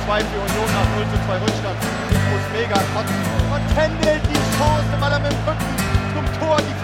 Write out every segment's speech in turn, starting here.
2 für Union nach 0:2 Rückstand. Ich muss mega kotzen. Und händelt die Chance, weil er mit dem Rücken zum Tor die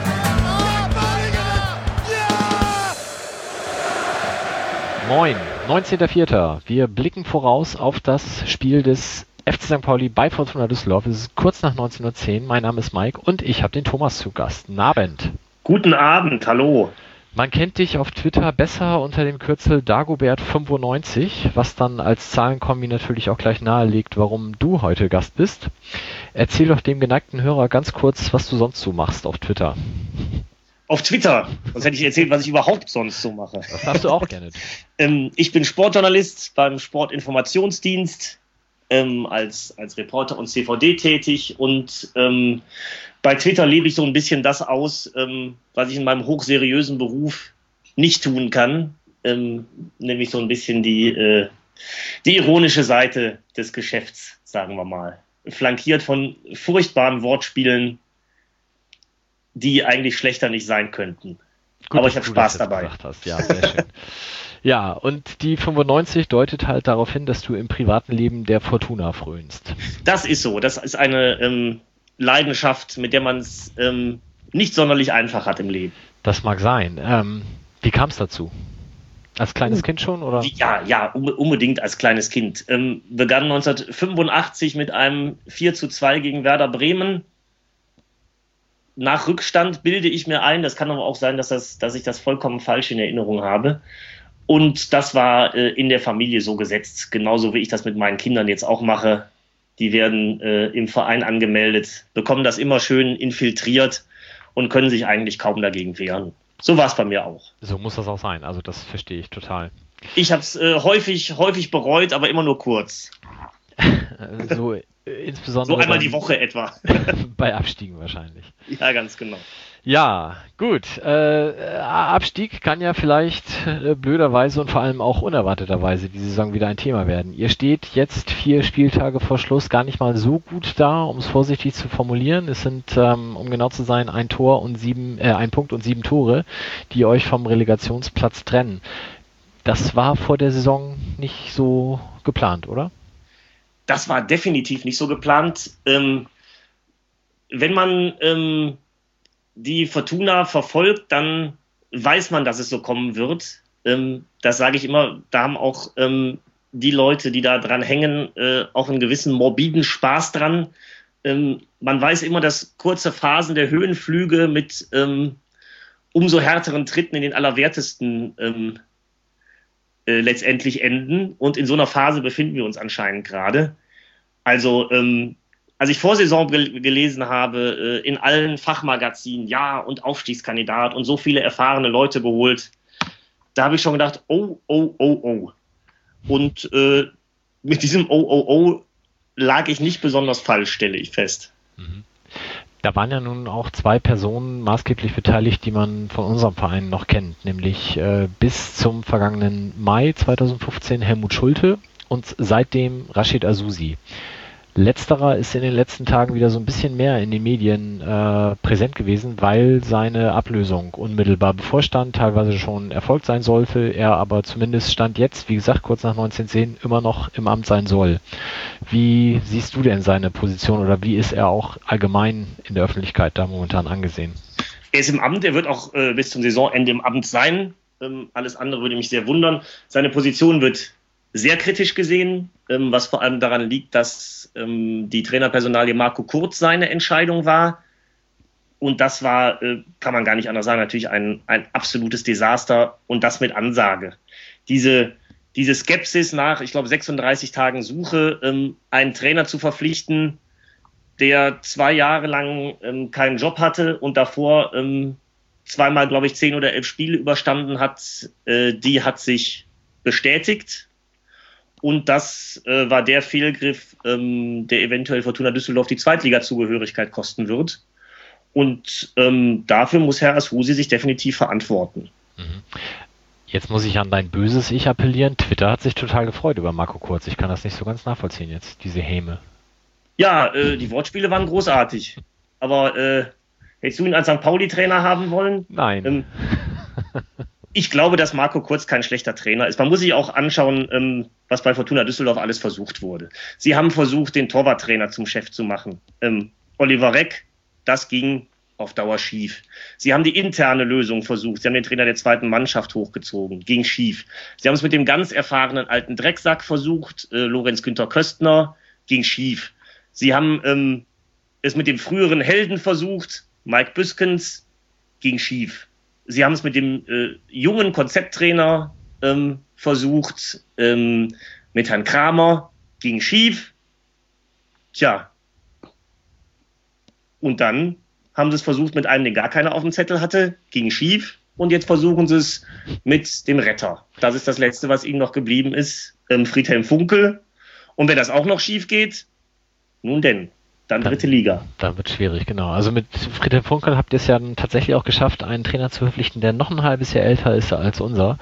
Moin, 19.04. Wir blicken voraus auf das Spiel des FC St. Pauli bei Fortuna Düsseldorf. Es ist kurz nach 19.10 Uhr. Mein Name ist Mike und ich habe den Thomas zu Gast. Guten Abend. Guten Abend, hallo. Man kennt dich auf Twitter besser unter dem Kürzel Dagobert95, was dann als Zahlenkombi natürlich auch gleich nahelegt, warum du heute Gast bist. Erzähl doch dem geneigten Hörer ganz kurz, was du sonst so machst auf Twitter. Auf Twitter. Sonst hätte ich erzählt, was ich überhaupt sonst so mache. Das darfst du auch gerne. Ich bin Sportjournalist beim Sportinformationsdienst, als Reporter und CVD tätig und bei Twitter lebe ich so ein bisschen das aus, was ich in meinem hochseriösen Beruf nicht tun kann, nämlich so ein bisschen die ironische Seite des Geschäfts, sagen wir mal. Flankiert von furchtbaren Wortspielen, die eigentlich schlechter nicht sein könnten. Gut, aber ich habe Spaß dabei. Ja, sehr schön. Ja, und die 95 deutet halt darauf hin, dass du im privaten Leben der Fortuna frönst. Das ist so. Das ist eine Leidenschaft, mit der man es nicht sonderlich einfach hat im Leben. Das mag sein. Wie kam es dazu? Als kleines Kind schon, oder? Ja, unbedingt als kleines Kind. Begann 1985 mit einem 4:2 gegen Werder Bremen. Nach Rückstand bilde ich mir ein, das kann aber auch sein, dass ich das vollkommen falsch in Erinnerung habe. Und das war in der Familie so gesetzt, genauso wie ich das mit meinen Kindern jetzt auch mache. Die werden im Verein angemeldet, bekommen das immer schön infiltriert und können sich eigentlich kaum dagegen wehren. So war es bei mir auch. So muss das auch sein, also das verstehe ich total. Ich habe es häufig bereut, aber immer nur kurz. So insbesondere so einmal die Woche etwa. Bei Abstiegen wahrscheinlich. Ja, ganz genau. Ja, gut. Abstieg kann ja vielleicht blöderweise und vor allem auch unerwarteterweise die Saison wieder ein Thema werden. Ihr steht jetzt 4 Spieltage vor Schluss gar nicht mal so gut da, um es vorsichtig zu formulieren. Es sind, um genau zu sein, ein Punkt und 7 Tore, die euch vom Relegationsplatz trennen. Das war vor der Saison nicht so geplant, oder? Das war definitiv nicht so geplant. Wenn man die Fortuna verfolgt, dann weiß man, dass es so kommen wird. Das sage ich immer, da haben auch die Leute, die da dran hängen, auch einen gewissen morbiden Spaß dran. Man weiß immer, dass kurze Phasen der Höhenflüge mit umso härteren Tritten in den Allerwertesten letztendlich enden. Und in so einer Phase befinden wir uns anscheinend gerade. Also, als ich vor Saison gelesen habe, in allen Fachmagazinen, ja, und Aufstiegskandidat und so viele erfahrene Leute geholt, da habe ich schon gedacht, oh. Und mit diesem oh lag ich nicht besonders falsch, stelle ich fest. Da waren ja nun auch 2 Personen maßgeblich beteiligt, die man von unserem Verein noch kennt, nämlich bis zum vergangenen Mai 2015 Helmut Schulte und seitdem Rashid Azusi. Letzterer ist in den letzten Tagen wieder so ein bisschen mehr in den Medien präsent gewesen, weil seine Ablösung unmittelbar bevorstand, teilweise schon erfolgt sein sollte, er aber zumindest Stand jetzt, wie gesagt, kurz nach 1910 immer noch im Amt sein soll. Wie siehst du denn seine Position oder wie ist er auch allgemein in der Öffentlichkeit da momentan angesehen? Er ist im Amt, er wird auch bis zum Saisonende im Amt sein. Alles andere würde mich sehr wundern. Seine Position wird sehr kritisch gesehen, was vor allem daran liegt, dass die Trainerpersonalie Marco Kurz seine Entscheidung war. Und das war, kann man gar nicht anders sagen, natürlich ein absolutes Desaster und das mit Ansage. Diese Skepsis nach, ich glaube, 36 Tagen Suche, einen Trainer zu verpflichten, der 2 Jahre lang keinen Job hatte und davor zweimal, glaube ich, 10 oder 11 Spiele überstanden hat, die hat sich bestätigt. Und das war der Fehlgriff, der eventuell Fortuna Düsseldorf die Zweitliga-Zugehörigkeit kosten wird. Und dafür muss Herr Azusi sich definitiv verantworten. Jetzt muss ich an dein böses Ich appellieren. Twitter hat sich total gefreut über Marco Kurz. Ich kann das nicht so ganz nachvollziehen jetzt, diese Häme. Ja, die Wortspiele waren großartig. Aber hättest du ihn als St. Pauli-Trainer haben wollen? Nein. Ich glaube, dass Marco Kurz kein schlechter Trainer ist. Man muss sich auch anschauen, was bei Fortuna Düsseldorf alles versucht wurde. Sie haben versucht, den Torwarttrainer zum Chef zu machen. Oliver Reck, das ging auf Dauer schief. Sie haben die interne Lösung versucht. Sie haben den Trainer der zweiten Mannschaft hochgezogen. Ging schief. Sie haben es mit dem ganz erfahrenen alten Drecksack versucht. Lorenz Günther Köstner. Ging schief. Sie haben es mit dem früheren Helden versucht. Mike Büskens. Ging schief. Sie haben es mit dem jungen Konzepttrainer versucht. Mit Herrn Kramer. Ging schief. Tja. Und dann haben sie es versucht mit einem, den gar keiner auf dem Zettel hatte, ging schief. Und jetzt versuchen sie es mit dem Retter. Das ist das Letzte, was ihnen noch geblieben ist, Friedhelm Funkel. Und wenn das auch noch schief geht, nun denn, dann dritte Liga. Dann wird es schwierig, genau. Also mit Friedhelm Funkel habt ihr es ja dann tatsächlich auch geschafft, einen Trainer zu verpflichten, der noch ein halbes Jahr älter ist als unser.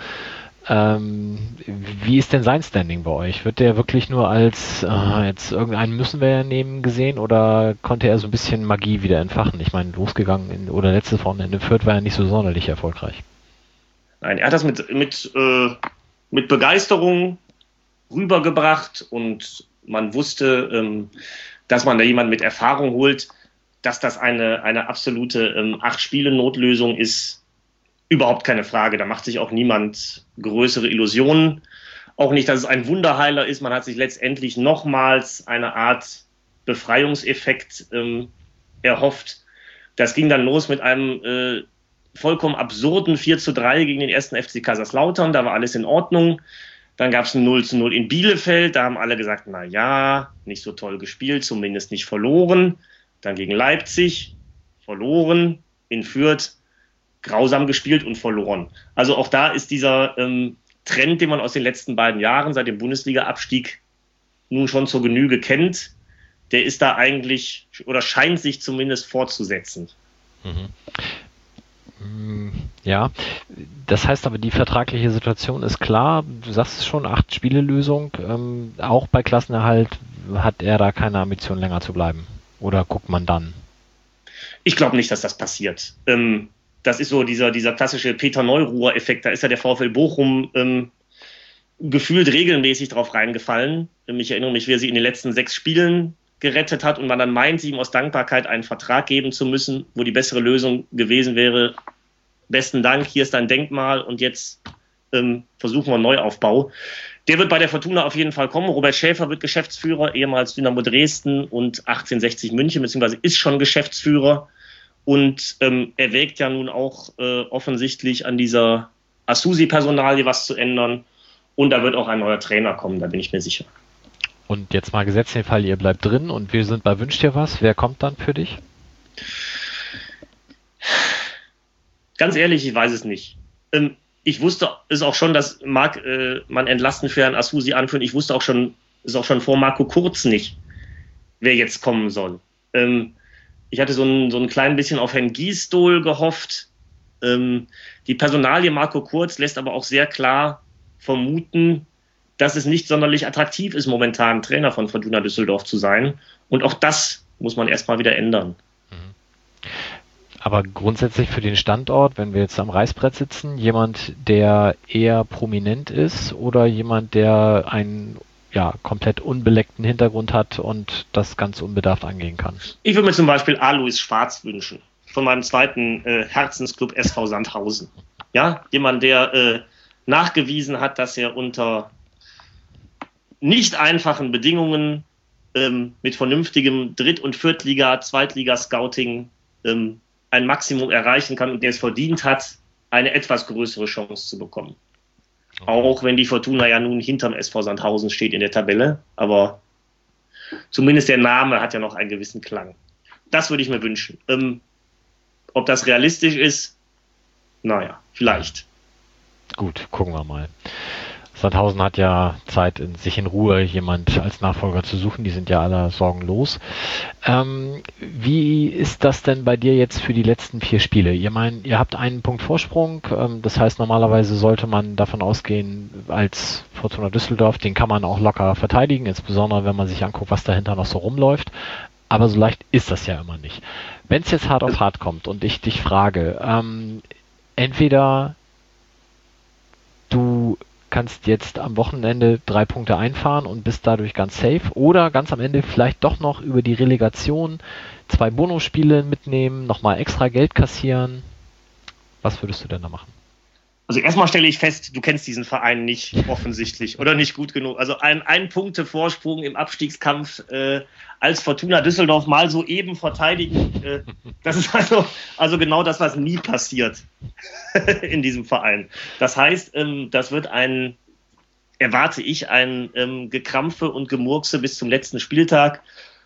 Wie ist denn sein Standing bei euch? Wird der wirklich nur als jetzt irgendeinen müssen wir ja nehmen gesehen oder konnte er so ein bisschen Magie wieder entfachen? Ich meine, losgegangen oder letztes Wochenende Fürth war ja nicht so sonderlich erfolgreich. Nein, er hat das mit Begeisterung rübergebracht und man wusste, dass man da jemanden mit Erfahrung holt, dass das eine absolute 8-Spiele-Notlösung ist. Überhaupt keine Frage, da macht sich auch niemand größere Illusionen. Auch nicht, dass es ein Wunderheiler ist. Man hat sich letztendlich nochmals eine Art Befreiungseffekt erhofft. Das ging dann los mit einem vollkommen absurden 4:3 gegen den 1. FC Kaiserslautern. Da war alles in Ordnung. Dann gab es ein 0:0 in Bielefeld. Da haben alle gesagt, na ja, nicht so toll gespielt, zumindest nicht verloren. Dann gegen Leipzig, verloren. In Fürth, grausam gespielt und verloren. Also auch da ist dieser Trend, den man aus den letzten beiden Jahren seit dem Bundesliga-Abstieg nun schon zur Genüge kennt, der ist da eigentlich oder scheint sich zumindest fortzusetzen. Ja, das heißt aber, die vertragliche Situation ist klar. Du sagst es schon, 8-Spiele-Lösung. Auch bei Klassenerhalt hat er da keine Ambition, länger zu bleiben. Oder guckt man dann? Ich glaube nicht, dass das passiert. Das ist so dieser klassische Peter Neuruhr-Effekt. Da ist ja der VfL Bochum gefühlt regelmäßig drauf reingefallen. Ich erinnere mich, wie er sie in den letzten 6 Spielen gerettet hat und man dann meint, ihm aus Dankbarkeit einen Vertrag geben zu müssen, wo die bessere Lösung gewesen wäre. Besten Dank, hier ist dein Denkmal und jetzt versuchen wir einen Neuaufbau. Der wird bei der Fortuna auf jeden Fall kommen. Robert Schäfer wird Geschäftsführer, ehemals Dynamo Dresden und 1860 München, beziehungsweise ist schon Geschäftsführer. Und er wägt ja nun auch offensichtlich an dieser Asusi-Personalie was zu ändern. Und da wird auch ein neuer Trainer kommen, da bin ich mir sicher. Und jetzt mal gesetzt den Fall, ihr bleibt drin und wir sind bei Wünsch dir was. Wer kommt dann für dich? Ganz ehrlich, ich weiß es nicht. Ich wusste es auch schon, dass man entlasten für Herrn Asusi anführen. Ich wusste auch schon, ist auch schon vor Marco Kurz nicht, wer jetzt kommen soll. Ich hatte so ein klein bisschen auf Herrn Giesdohl gehofft. Die Personalie Marco Kurz lässt aber auch sehr klar vermuten, dass es nicht sonderlich attraktiv ist, momentan Trainer von Fortuna Düsseldorf zu sein. Und auch das muss man erstmal wieder ändern. Aber grundsätzlich für den Standort, wenn wir jetzt am Reißbrett sitzen, jemand, der eher prominent ist oder jemand, der einen komplett unbeleckten Hintergrund hat und das ganz unbedarft angehen kann? Ich würde mir zum Beispiel Alois Schwarz wünschen, von meinem zweiten Herzensclub SV Sandhausen. Ja, jemand, der nachgewiesen hat, dass er unter nicht einfachen Bedingungen mit vernünftigem Dritt- und Viertliga-, Zweitliga-Scouting ein Maximum erreichen kann und der es verdient hat, eine etwas größere Chance zu bekommen. Okay. Auch wenn die Fortuna ja nun hinterm SV Sandhausen steht in der Tabelle, aber zumindest der Name hat ja noch einen gewissen Klang. Das würde ich mir wünschen. Ob das realistisch ist, naja, vielleicht. Gut, gucken wir mal. Sandhausen hat ja Zeit, sich in Ruhe jemand als Nachfolger zu suchen. Die sind ja alle sorgenlos. Wie ist das denn bei dir jetzt für die letzten 4 Spiele? Ihr habt einen Punkt Vorsprung. Das heißt, normalerweise sollte man davon ausgehen, als Fortuna Düsseldorf, den kann man auch locker verteidigen, insbesondere wenn man sich anguckt, was dahinter noch so rumläuft. Aber so leicht ist das ja immer nicht. Wenn es jetzt hart auf hart kommt und ich dich frage, entweder kannst jetzt am Wochenende 3 Punkte einfahren und bist dadurch ganz safe. Oder ganz am Ende vielleicht doch noch über die Relegation 2 Bonusspiele mitnehmen, nochmal extra Geld kassieren. Was würdest du denn da machen? Also erstmal stelle ich fest, du kennst diesen Verein nicht offensichtlich oder nicht gut genug. Also ein Punkte-Vorsprung im Abstiegskampf als Fortuna Düsseldorf mal so eben verteidigen, das ist also genau das, was nie passiert in diesem Verein. Das heißt, das wird erwarte ich, ein Gekrampfe und Gemurkse bis zum letzten Spieltag,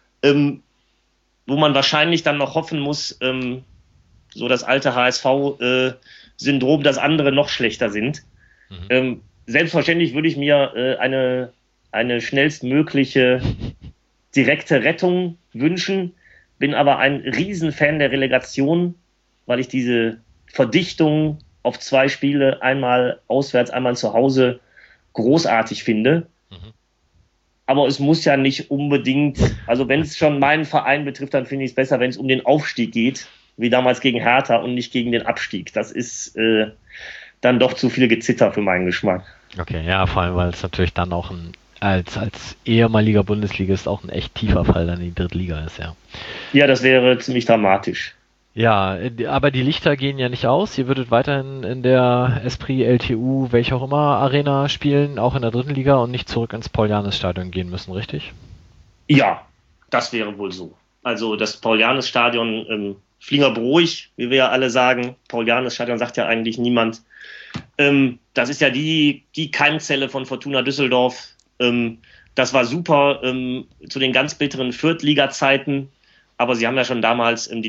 wo man wahrscheinlich dann noch hoffen muss, so das alte HSV-Syndrom, dass andere noch schlechter sind. Selbstverständlich würde ich mir eine schnellstmögliche direkte Rettung wünschen, bin aber ein Riesenfan der Relegation, weil ich diese Verdichtung auf 2 Spiele, einmal auswärts, einmal zu Hause, großartig finde. Aber es muss ja nicht unbedingt, also wenn es schon meinen Verein betrifft, dann finde ich es besser, wenn es um den Aufstieg geht, wie damals gegen Hertha und nicht gegen den Abstieg. Das ist dann doch zu viel Gezitter für meinen Geschmack. Okay, ja, vor allem, weil es natürlich dann auch als ehemaliger Bundesligist auch ein echt tiefer Fall dann in die Drittliga ist, ja. Ja, das wäre ziemlich dramatisch. Ja, aber die Lichter gehen ja nicht aus. Ihr würdet weiterhin in der Esprit, LTU, welche auch immer Arena spielen, auch in der dritten Liga und nicht zurück ins Paul-Jannes-Stadion gehen müssen, richtig? Ja, das wäre wohl so. Also das Paul-Jannes-Stadion, Fliegerberuhig, wie wir ja alle sagen. Paul-Jannes-Stadion sagt ja eigentlich niemand. Das ist ja die Keimzelle von Fortuna Düsseldorf. Das war super zu den ganz bitteren Viertliga-Zeiten, aber sie haben ja schon damals die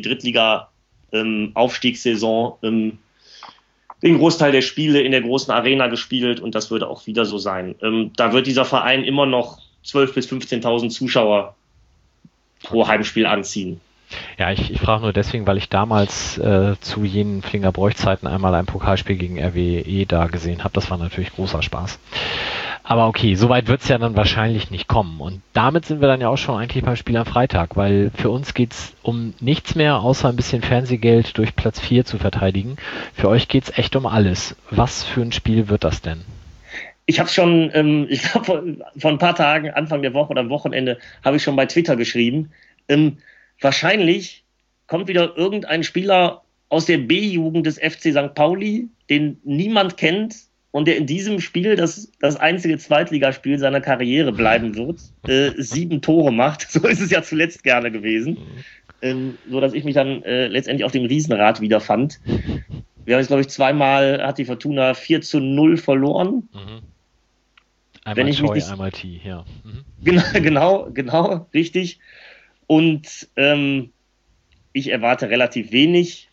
Drittliga-Aufstiegssaison den Großteil der Spiele in der großen Arena gespielt und das würde auch wieder so sein. Da wird dieser Verein immer noch 12.000 bis 15.000 Zuschauer pro Heimspiel anziehen. Ja, ich frage nur deswegen, weil ich damals zu jenen Flingerbräuch-Zeiten einmal ein Pokalspiel gegen RWE da gesehen habe. Das war natürlich großer Spaß. Aber okay, soweit wird es ja dann wahrscheinlich nicht kommen. Und damit sind wir dann ja auch schon eigentlich beim Spiel am Freitag, weil für uns geht's um nichts mehr, außer ein bisschen Fernsehgeld durch Platz 4 zu verteidigen. Für euch geht's echt um alles. Was für ein Spiel wird das denn? Ich habe schon, ich glaube, vor ein paar Tagen, Anfang der Woche oder am Wochenende, habe ich schon bei Twitter geschrieben, wahrscheinlich kommt wieder irgendein Spieler aus der B-Jugend des FC St. Pauli, den niemand kennt und der in diesem Spiel, das einzige Zweitligaspiel seiner Karriere bleiben wird, 7 Tore macht. So ist es ja zuletzt gerne gewesen. So dass ich mich dann letztendlich auf dem Riesenrad wiederfand. Wir haben jetzt, glaube ich, zweimal hat die Fortuna 4-0 verloren. Einmal Wenn ich Choi, mich nicht... einmal T, ja. Genau, richtig. Und ich erwarte relativ wenig,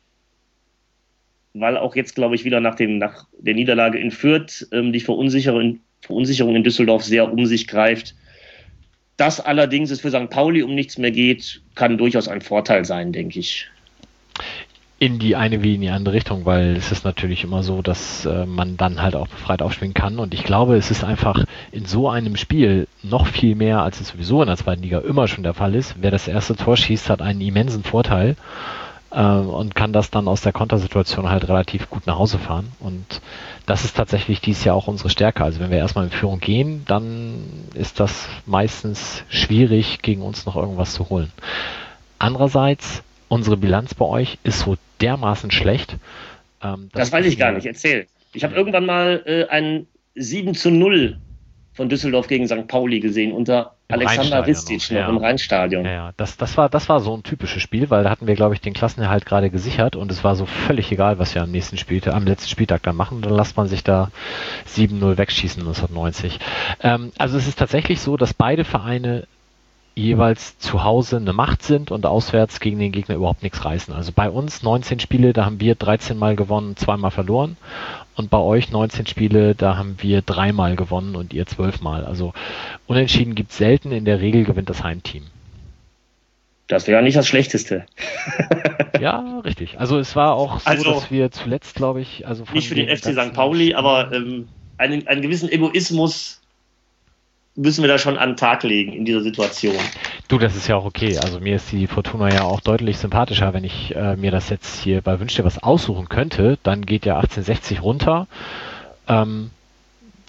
weil auch jetzt, glaube ich, wieder nach der Niederlage in Fürth die Verunsicherung in Düsseldorf sehr um sich greift. Das allerdings es für St. Pauli um nichts mehr geht, kann durchaus ein Vorteil sein, denke ich. In die eine wie in die andere Richtung, weil es ist natürlich immer so, dass man dann halt auch befreit aufspielen kann und ich glaube, es ist einfach in so einem Spiel noch viel mehr, als es sowieso in der zweiten Liga immer schon der Fall ist. Wer das erste Tor schießt, hat einen immensen Vorteil und kann das dann aus der Kontersituation halt relativ gut nach Hause fahren und das ist tatsächlich dieses Jahr auch unsere Stärke. Also wenn wir erstmal in Führung gehen, dann ist das meistens schwierig, gegen uns noch irgendwas zu holen. Andererseits, unsere Bilanz bei euch ist so dermaßen schlecht. Das weiß ich gar nicht, erzähl. Ich habe irgendwann mal ein 7-0 von Düsseldorf gegen St. Pauli gesehen, unter Alexander Ristic noch im Rheinstadion. Ja, das war so ein typisches Spiel, weil da hatten wir, glaube ich, den Klassenerhalt gerade gesichert und es war so völlig egal, was wir am letzten Spieltag dann machen. Dann lässt man sich da 7-0 wegschießen 1990. Also es ist tatsächlich so, dass beide Vereine jeweils zu Hause eine Macht sind und auswärts gegen den Gegner überhaupt nichts reißen. Also bei uns 19 Spiele, da haben wir 13 Mal gewonnen, 2 Mal verloren. Und bei euch 19 Spiele, da haben wir 3 Mal gewonnen und ihr 12 Mal. Also Unentschieden gibt es selten, in der Regel gewinnt das Heimteam. Das wäre ja nicht das Schlechteste. Ja, richtig. Also es war auch so, dass wir zuletzt, glaube ich... also nicht für den FC St. Pauli, aber einen gewissen Egoismus müssen wir da schon an den Tag legen in dieser Situation. Du, das ist ja auch okay. Also mir ist die Fortuna ja auch deutlich sympathischer. Wenn ich mir das jetzt hier bei Wünsch dir was aussuchen könnte, dann geht ja 1860 runter.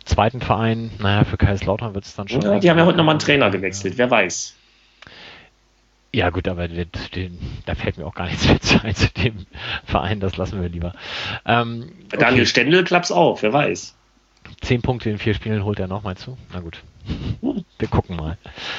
zweiten Verein, naja, für Kaiserslautern wird es dann schon. Ja, die haben ja heute nochmal einen Trainer gewechselt, wer weiß. Ja gut, aber da fällt mir auch gar nichts mehr ein zu dem Verein, das lassen wir lieber. Daniel Stendel klappt's auf, wer weiß. 10 Punkte in 4 Spielen holt er noch mal zu. Na gut, wir gucken mal.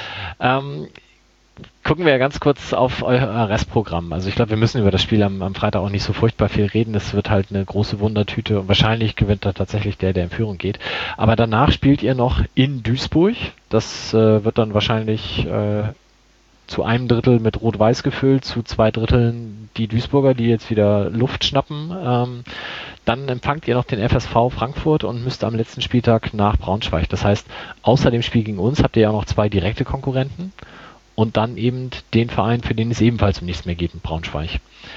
Gucken wir ganz kurz auf euer Restprogramm. Also ich glaube, wir müssen über das Spiel am Freitag auch nicht so furchtbar viel reden. Es wird halt eine große Wundertüte und wahrscheinlich gewinnt da tatsächlich der in Führung geht. Aber danach spielt ihr noch in Duisburg. Das wird dann wahrscheinlich zu einem Drittel mit Rot-Weiß gefüllt, zu 2 Dritteln die Duisburger, die jetzt wieder Luft schnappen. Dann empfangt ihr noch den FSV Frankfurt und müsst am letzten Spieltag nach Braunschweig. Das heißt, außer dem Spiel gegen uns habt ihr ja auch noch 2 direkte Konkurrenten und dann eben den Verein, für den es ebenfalls um nichts mehr geht, in Braunschweig.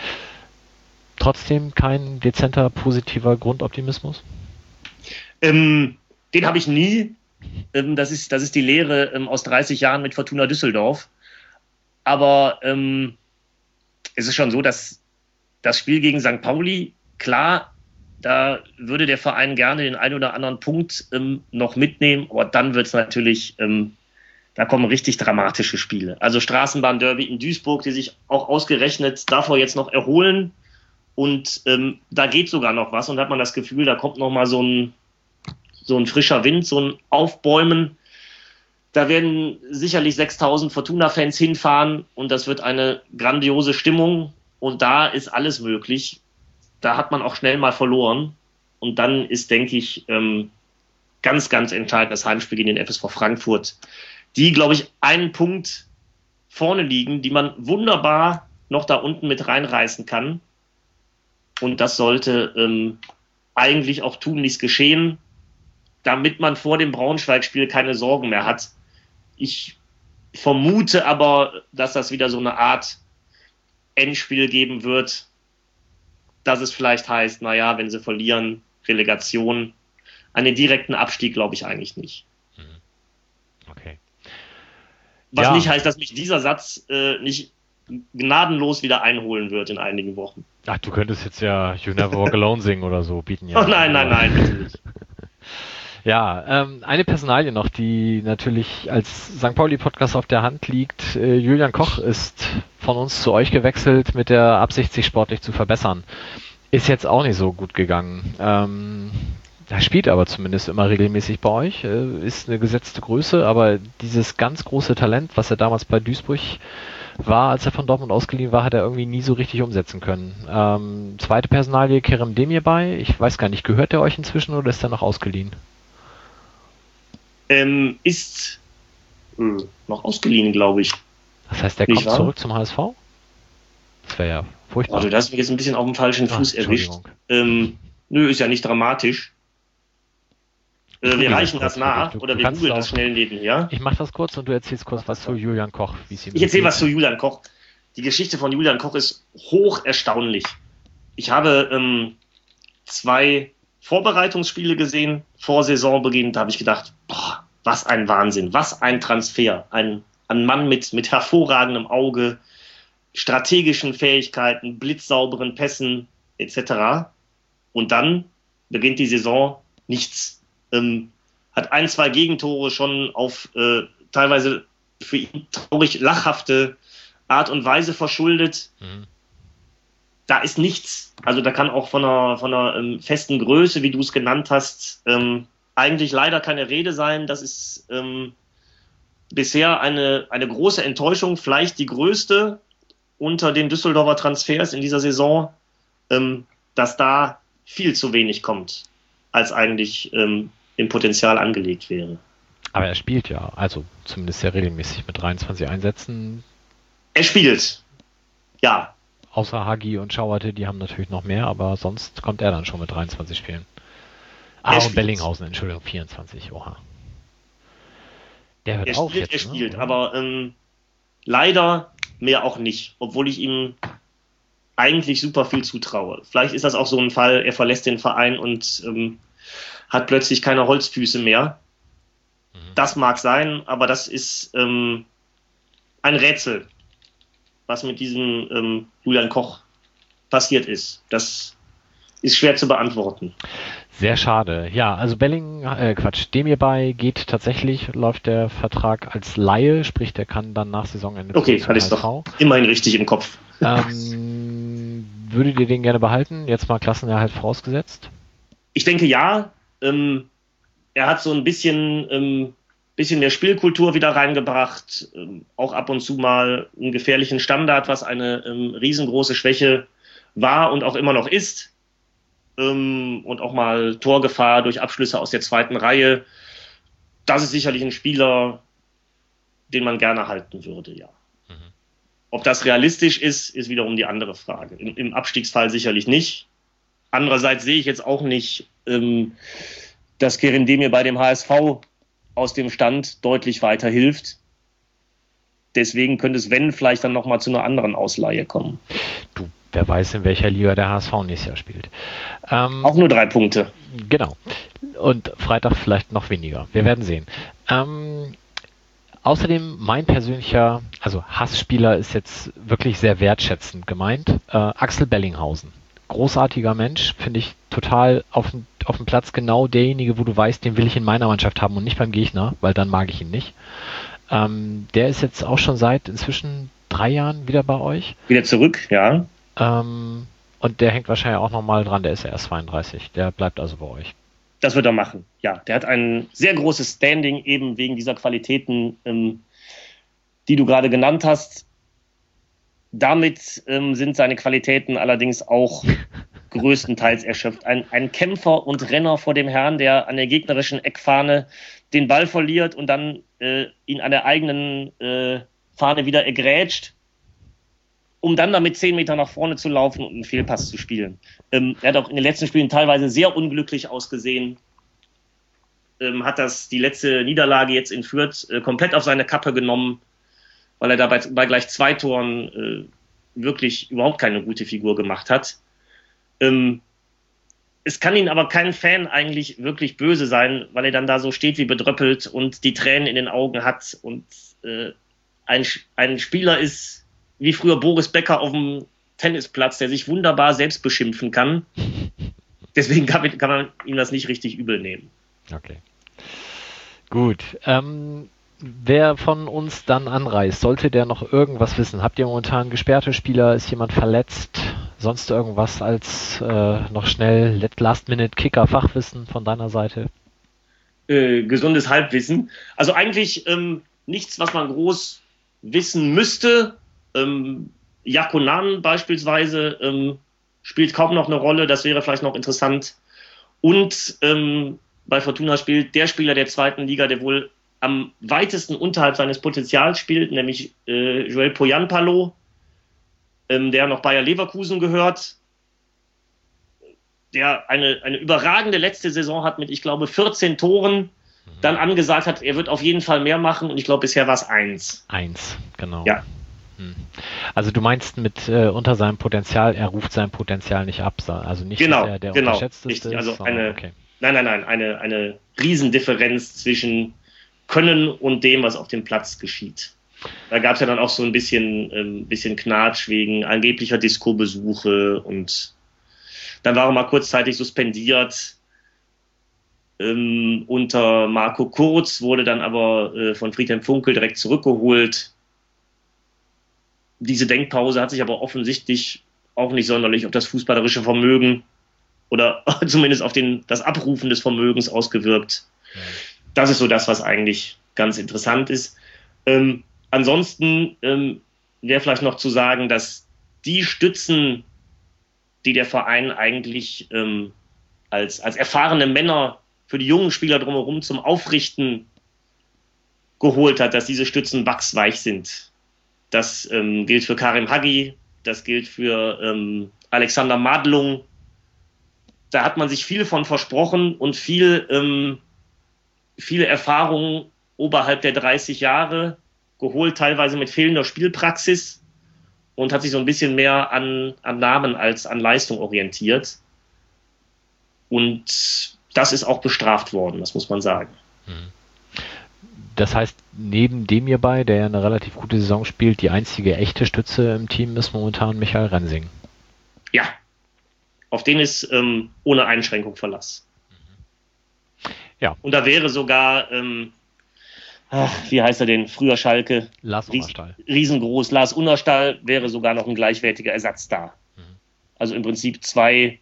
Trotzdem kein dezenter, positiver Grundoptimismus? Den habe ich nie. Das ist die Lehre aus 30 Jahren mit Fortuna Düsseldorf. Aber es ist schon so, dass das Spiel gegen St. Pauli, klar, da würde der Verein gerne den einen oder anderen Punkt noch mitnehmen, aber dann wird es natürlich, da kommen richtig dramatische Spiele. Also Straßenbahnderby in Duisburg, die sich auch ausgerechnet davor jetzt noch erholen und da geht sogar noch was und hat man das Gefühl, da kommt noch mal so ein frischer Wind, so ein Aufbäumen. Da werden sicherlich 6.000 Fortuna-Fans hinfahren und das wird eine grandiose Stimmung und da ist alles möglich. Da hat man auch schnell mal verloren und dann ist, denke ich, ganz, ganz entscheidend das Heimspiel gegen den FSV Frankfurt, die, glaube ich, einen Punkt vorne liegen, die man wunderbar noch da unten mit reinreißen kann und das sollte eigentlich auch tunlichst geschehen, damit man vor dem Braunschweig-Spiel keine Sorgen mehr hat. Ich vermute aber, dass das wieder so eine Art Endspiel geben wird, dass es vielleicht heißt, naja, wenn sie verlieren, Relegation. Einen direkten Abstieg glaube ich eigentlich nicht. Okay. Was nicht heißt, dass mich dieser Satz nicht gnadenlos wieder einholen wird in einigen Wochen. Ach, du könntest jetzt ja You Never Walk Alone singen oder so, bieten ja. Oh nein, bitte nicht. Ja, eine Personalie noch, die natürlich als St. Pauli-Podcast auf der Hand liegt. Julian Koch ist von uns zu euch gewechselt mit der Absicht, sich sportlich zu verbessern. Ist jetzt auch nicht so gut gegangen. Er spielt aber zumindest immer regelmäßig bei euch, ist eine gesetzte Größe, aber dieses ganz große Talent, was er damals bei Duisburg war, als er von Dortmund ausgeliehen war, hat er irgendwie nie so richtig umsetzen können. Zweite Personalie, Kerem Demirbay. Ich weiß gar nicht, gehört der euch inzwischen oder ist er noch ausgeliehen? Ist noch ausgeliehen, glaube ich. Das heißt, der kommt zurück zum HSV? Das wäre ja furchtbar. Also, du hast mich jetzt ein bisschen auf dem falschen Fuß erwischt. Nö, ist ja nicht dramatisch. Wir reichen das nach oder wir googeln das schnell nebenher. Ich mache das kurz und du erzählst kurz was zu Julian Koch. Ich erzähle was zu Julian Koch. Die Geschichte von Julian Koch ist hoch erstaunlich. Ich habe 2 Vorbereitungsspiele gesehen vor Saisonbeginn. Da habe ich gedacht, boah, was ein Wahnsinn, was ein Transfer. Ein Mann mit hervorragendem Auge, strategischen Fähigkeiten, blitzsauberen Pässen etc. Und dann beginnt die Saison nichts. Hat 1, 2 Gegentore schon auf teilweise für ihn traurig lachhafte Art und Weise verschuldet. Da ist nichts. Also da kann auch von einer festen Größe, wie du es genannt hast, eigentlich leider keine Rede sein. Das ist bisher eine große Enttäuschung, vielleicht die größte unter den Düsseldorfer Transfers in dieser Saison, dass da viel zu wenig kommt, als eigentlich im Potenzial angelegt wäre. Aber er spielt ja, also zumindest sehr regelmäßig mit 23 Einsätzen. Er spielt, ja. Außer Hagi und Schauerte, die haben natürlich noch mehr, aber sonst kommt er dann schon mit 23 Spielen. Und Bellinghausen, Entschuldigung, 24, oha. Der hört auf jetzt. Er spielt, ne? Aber leider mehr auch nicht, obwohl ich ihm eigentlich super viel zutraue. Vielleicht ist das auch so ein Fall, er verlässt den Verein und hat plötzlich keine Holzfüße mehr. Das mag sein, aber das ist ein Rätsel, was mit diesem Julian Koch passiert ist. Das ist schwer zu beantworten. Sehr schade. Ja, also Demirbay geht tatsächlich, läuft der Vertrag als Laie, sprich, der kann dann nach Saisonende. Okay, hatte ich es doch immerhin richtig im Kopf. Würdet ihr den gerne behalten? Jetzt mal Klassenerhalt vorausgesetzt? Ich denke ja. Er hat so ein bisschen mehr Spielkultur wieder reingebracht, auch ab und zu mal einen gefährlichen Standard, was eine riesengroße Schwäche war und auch immer noch ist. Und auch mal Torgefahr durch Abschlüsse aus der zweiten Reihe. Das ist sicherlich ein Spieler, den man gerne halten würde, ja. Mhm. Ob das realistisch ist, ist wiederum die andere Frage. Im Abstiegsfall sicherlich nicht. Andererseits sehe ich jetzt auch nicht, dass Kerim Demir bei dem HSV aus dem Stand deutlich weiterhilft. Deswegen könnte es, wenn, vielleicht dann nochmal zu einer anderen Ausleihe kommen. Du, wer weiß, in welcher Liga der HSV nächstes Jahr spielt. Auch nur 3 Punkte. Genau. Und Freitag vielleicht noch weniger. Wir werden sehen. Außerdem mein persönlicher, also Hassspieler ist jetzt wirklich sehr wertschätzend gemeint. Axel Bellinghausen. Großartiger Mensch, finde ich total auf dem Platz genau derjenige, wo du weißt, den will ich in meiner Mannschaft haben und nicht beim Gegner, weil dann mag ich ihn nicht. Der ist jetzt auch schon seit inzwischen 3 Jahren wieder bei euch. Wieder zurück, ja. Und der hängt wahrscheinlich auch nochmal dran, der ist ja erst 32, der bleibt also bei euch. Das wird er machen, ja. Der hat ein sehr großes Standing, eben wegen dieser Qualitäten, die du gerade genannt hast. Damit sind seine Qualitäten allerdings auch größtenteils erschöpft. Ein Kämpfer und Renner vor dem Herrn, der an der gegnerischen Eckfahne den Ball verliert und dann ihn an der eigenen Fahne wieder ergrätscht, um dann damit 10 Meter nach vorne zu laufen und einen Fehlpass zu spielen. Er hat auch in den letzten Spielen teilweise sehr unglücklich ausgesehen. Hat die letzte Niederlage jetzt in Fürth komplett auf seine Kappe genommen, weil er dabei bei gleich 2 Toren wirklich überhaupt keine gute Figur gemacht hat. Es kann ihn aber kein Fan eigentlich wirklich böse sein, weil er dann da so steht wie bedröppelt und die Tränen in den Augen hat und ein Spieler ist wie früher Boris Becker auf dem Tennisplatz, der sich wunderbar selbst beschimpfen kann. Deswegen kann man ihm das nicht richtig übel nehmen. Okay. Gut. Wer von uns dann anreist, sollte der noch irgendwas wissen? Habt ihr momentan gesperrte Spieler? Ist jemand verletzt? Sonst irgendwas als noch schnell Last-Minute-Kicker-Fachwissen von deiner Seite? Gesundes Halbwissen. Also eigentlich nichts, was man groß wissen müsste. Yakunan beispielsweise spielt kaum noch eine Rolle. Das wäre vielleicht noch interessant. Und bei Fortuna spielt der Spieler der 2. Liga, der wohl am weitesten unterhalb seines Potenzials spielt, nämlich Joel Poyanpalo, der noch Bayer Leverkusen gehört, der eine überragende letzte Saison hat mit, ich glaube, 14 Toren, dann angesagt hat, er wird auf jeden Fall mehr machen und ich glaube, bisher war es 1. 1, genau. Ja. Also du meinst mit unter seinem Potenzial, er ruft sein Potenzial nicht ab, also nicht, genau, dass er der genau, unterschätzteste ist. Also okay. Nein, eine Riesendifferenz zwischen Können und dem, was auf dem Platz geschieht. Da gab es ja dann auch so ein bisschen Knatsch wegen angeblicher Disco-Besuche und dann war er mal kurzzeitig suspendiert. Unter Marco Kurz wurde dann aber von Friedhelm Funkel direkt zurückgeholt. Diese Denkpause hat sich aber offensichtlich auch nicht sonderlich auf das fußballerische Vermögen oder zumindest auf das Abrufen des Vermögens ausgewirkt. Das ist so das, was eigentlich ganz interessant ist. Ansonsten wäre vielleicht noch zu sagen, dass die Stützen, die der Verein eigentlich als erfahrene Männer für die jungen Spieler drumherum zum Aufrichten geholt hat, dass diese Stützen wachsweich sind. Das gilt für Karim Hagi, das gilt für Alexander Madlung. Da hat man sich viel von versprochen und viele Erfahrungen oberhalb der 30 Jahre geholt, teilweise mit fehlender Spielpraxis und hat sich so ein bisschen mehr an Namen als an Leistung orientiert. Und das ist auch bestraft worden, das muss man sagen. Das heißt, neben Demirbay, der ja eine relativ gute Saison spielt, die einzige echte Stütze im Team ist momentan Michael Rensing. Ja, Auf den ist ohne Einschränkung Verlass. Ja. Und da wäre sogar, wie heißt er denn, früher Schalke? Lars Unnerstall. Riesengroß. Lars Unnerstall wäre sogar noch ein gleichwertiger Ersatz da. Also im Prinzip zwei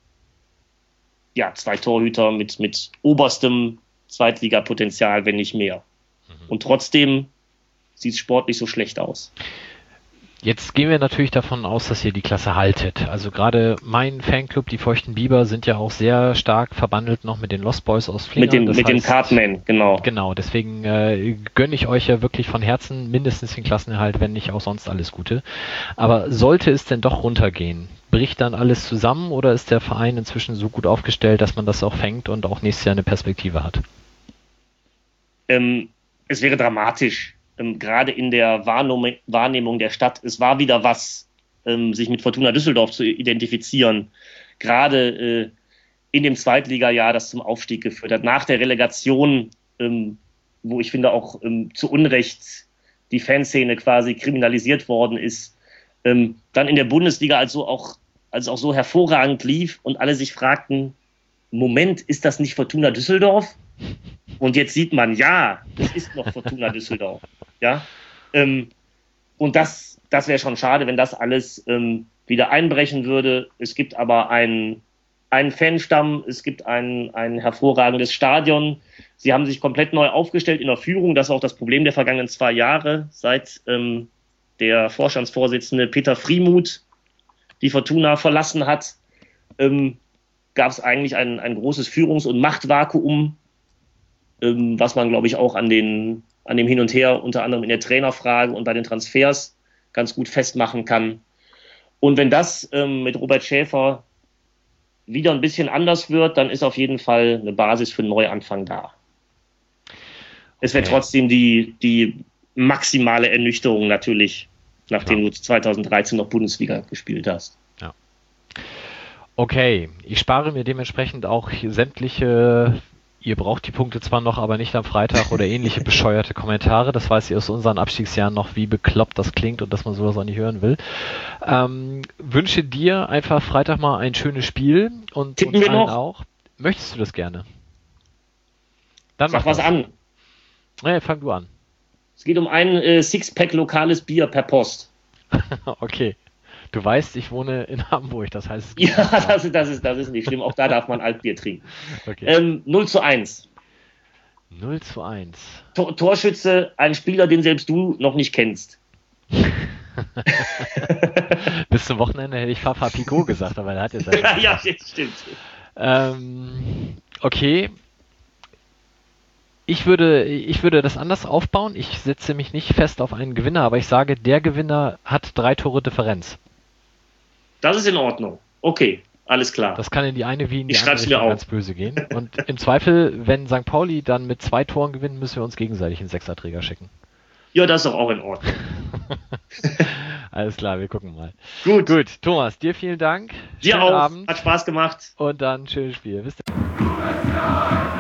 Torhüter mit oberstem Zweitligapotenzial, wenn nicht mehr. Und trotzdem sieht es sportlich so schlecht aus. Jetzt gehen wir natürlich davon aus, dass ihr die Klasse haltet. Also gerade mein Fanclub, die Feuchten Biber, sind ja auch sehr stark verbandelt noch mit den Lost Boys aus Flingern. Mit dem Cartman, genau. Genau, deswegen gönne ich euch ja wirklich von Herzen mindestens den Klassenerhalt, wenn nicht auch sonst alles Gute. Aber sollte es denn doch runtergehen, bricht dann alles zusammen oder ist der Verein inzwischen so gut aufgestellt, dass man das auch fängt und auch nächstes Jahr eine Perspektive hat? Es wäre dramatisch. Gerade in der Wahrnehmung der Stadt, es war wieder was, sich mit Fortuna Düsseldorf zu identifizieren. Gerade in dem Zweitligajahr, das zum Aufstieg geführt hat. Nach der Relegation, wo ich finde auch zu Unrecht die Fanszene quasi kriminalisiert worden ist. Dann in der Bundesliga, als es auch so hervorragend lief und alle sich fragten, Moment, ist das nicht Fortuna Düsseldorf? Und jetzt sieht man, ja, es ist noch Fortuna Düsseldorf. Ja? Und das wäre schon schade, wenn das alles wieder einbrechen würde. Es gibt aber einen Fanstamm, es gibt ein hervorragendes Stadion. Sie haben sich komplett neu aufgestellt in der Führung. Das war auch das Problem der vergangenen 2 Jahre, seit der Vorstandsvorsitzende Peter Friemuth die Fortuna verlassen hat. Gab es eigentlich ein großes Führungs- und Machtvakuum, was man, glaube ich, auch an dem Hin und Her, unter anderem in der Trainerfrage und bei den Transfers, ganz gut festmachen kann. Und wenn das mit Robert Schäfer wieder ein bisschen anders wird, dann ist auf jeden Fall eine Basis für einen Neuanfang da. Es wäre trotzdem die maximale Ernüchterung natürlich, nachdem du 2013 noch Bundesliga gespielt hast. Ja. Okay, ich spare mir dementsprechend auch sämtliche, ihr braucht die Punkte zwar noch, aber nicht am Freitag oder ähnliche bescheuerte Kommentare. Das weiß ich aus unseren Abstiegsjahren noch, wie bekloppt das klingt und dass man sowas auch nicht hören will. Wünsche dir einfach Freitag mal ein schönes Spiel und Tippen wir noch? auch. Möchtest du das gerne? Dann Sag was an. Nee, fang du an. Es geht um ein Sixpack lokales Bier per Post. Okay. Du weißt, ich wohne in Hamburg, das heißt... Es geht das ist nicht schlimm. Auch da darf man Altbier trinken. Okay. 0:1. 0:1. Torschütze, ein Spieler, den selbst du noch nicht kennst. Bis zum Wochenende hätte ich Fafa Picot gesagt, aber er hat jetzt... Ja, stimmt. Okay. Ich würde das anders aufbauen. Ich setze mich nicht fest auf einen Gewinner, aber ich sage, der Gewinner hat 3 Tore Differenz. Das ist in Ordnung. Okay, alles klar. Das kann in die eine wie in die Ich andere schreib's mir Richtung auf. ganz böse gehen. Und im Zweifel, wenn St. Pauli dann mit 2 Toren gewinnt, müssen wir uns gegenseitig einen Sechserträger schicken. Ja, das ist doch auch in Ordnung. Alles klar, wir gucken mal. Gut, Thomas, dir vielen Dank. dir Schönen auch. Abend Hat Spaß gemacht. und dann schönes Spiel. Bis dann.